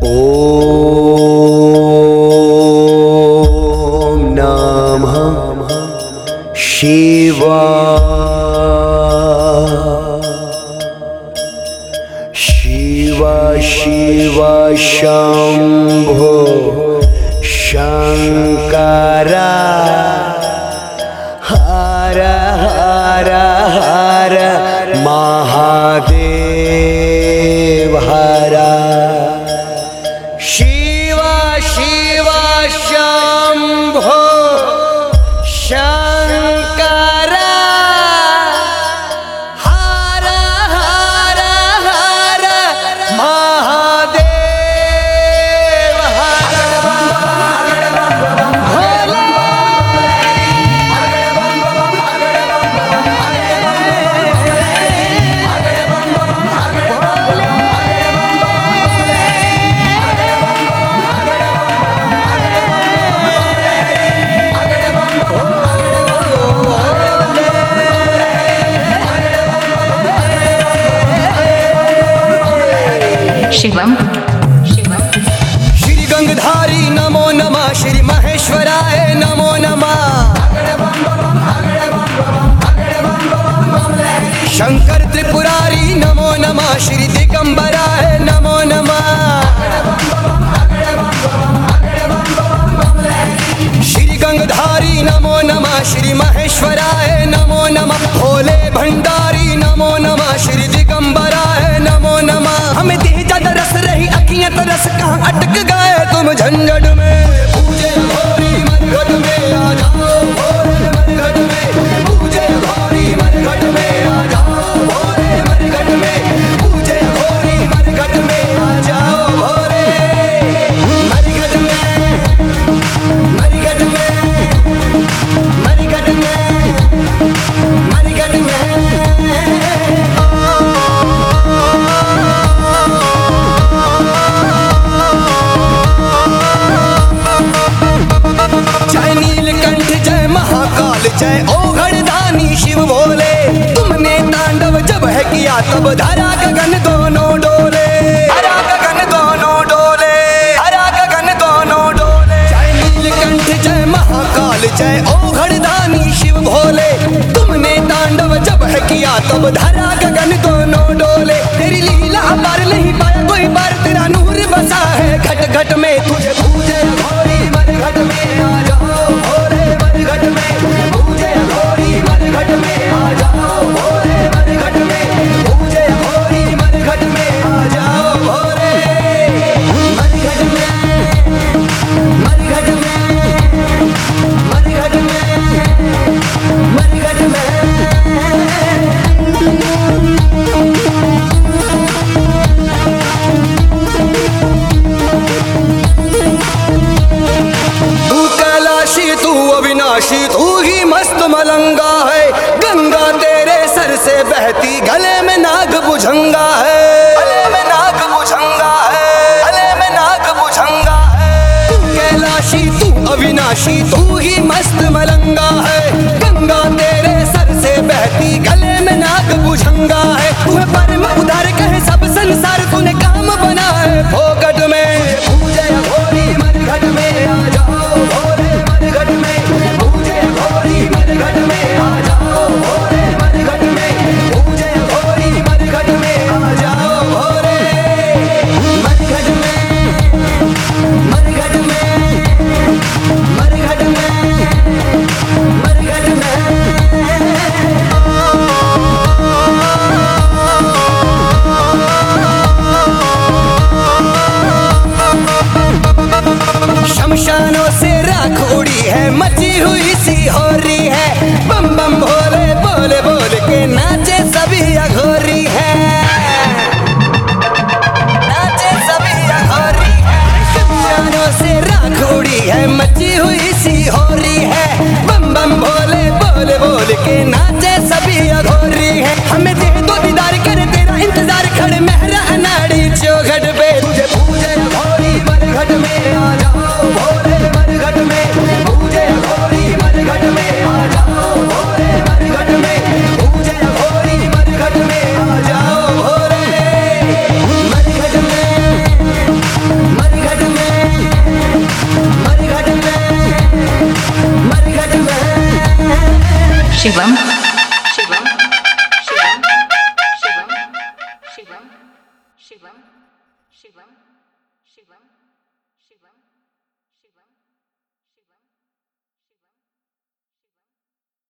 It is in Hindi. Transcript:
ओम नमः शिवाय। शिव शिव शंभो शंकर, हर हर हर महादेव हर। शिव शिव शंभो शंकर, हर हर हर महादेव हर। शिवम श्री गंगधारी नमो नमः, श्री महेश्वराय नमो नमः, शंकर त्रिपुरारी नमो नमः, श्री दिगंबराय नमो नमः, श्री गंगधारी नमो नमः, श्री महेश्वराय नमो नमः, भोले भंडारी नमो नमः, श्री दिगंबराय नमो नमः। हमें तेजा तरस रही अखियां तरस, कहाँ अटक गए तुम झंझट में। पूजे घोरी मरघट में आ जाओ भोरे मरघट में, पूजे घोरी मरघट में आ जाओ भोरे मरघट में, पूजे घोरी मरघट में आ जाओ भोरे मरघट में, मरघट में, मरघट में, मरघट में। जय नीलकंठ जय महाकाल जय ओघड़दानी शिव भोले, तुमने तांडव जब है किया तब धरा गगन दोनों डोले, धरा गगन दोनों डोले, धरा गगन दोनों डोले। जय नीलकंठ जय महाकाल जय ओघड़दानी शिव भोले, तुमने तांडव जब है किया तब धरा गगन दोनों डोले। तेरी लीला पार नहीं पाया कोई बार, तेरा नूर बसा है घट घट में। तुझे पूजे घोरी मरघट में आ जाओ भोरे मरघट में, पूजे घोरी मरघट में आ जाओ भोरे मरघट में, पूजे घोरी मरघट में आ जाओ भोरे मरघट में, मरघट में, मरघट में, मरघट में। तू कैलाशी तू अविनाशी तू ही मस्त मलंगा है, गंगा तेरे सर से बहती गले में नाग भुजंगा है, गले में नाग भुजंगा है, गले में नाग भुजंगा है। तू कैलाशी तू अविनाशी तू ही मस्त मलंगा है, गंगा तेरे सर से बहती गले में नाग भुजंगा है। तुम्हें परम उदार कहे सब संसार, तूने काम बना है फोकट में। पूजे घोरी मरघट में आ जाओ भोरे मरघट में, पूजे घोरी मरघट में आ जाओ भोरे मरघट में, पूजे घोरी मरघट में आ जाओ भोरे मरघट में, मरघट में, मरघट में, मरघट में। शमशानों से राख उड़ी है, मची हुई सी हो रही है, बम बम भोले बोले बोल के नाचे सभी अघोरी है, नाचे सभी अघोरी है। शमशानों से राख उड़ी है, मची हुई सी हो रही है, बम बम भोले बोले बोल के नाचे सभी अघोरी है। हमें दे दो दीदार करे तेरा इंतजार, खड़े मेहरा अनाड़ी चौखट पे। तुझे पूजे घोरी मरघट में आ जाओ भोरे मरघट में, पूजे घोरी मरघट में आ जाओ भोरे मरघट में, पूजे घोरी मरघट में आ जाओ भोरे मरघट में, शिवम शिवम शिवम शिवम शिवम शिवम शिवम शिवम शिवम शिवम शिवम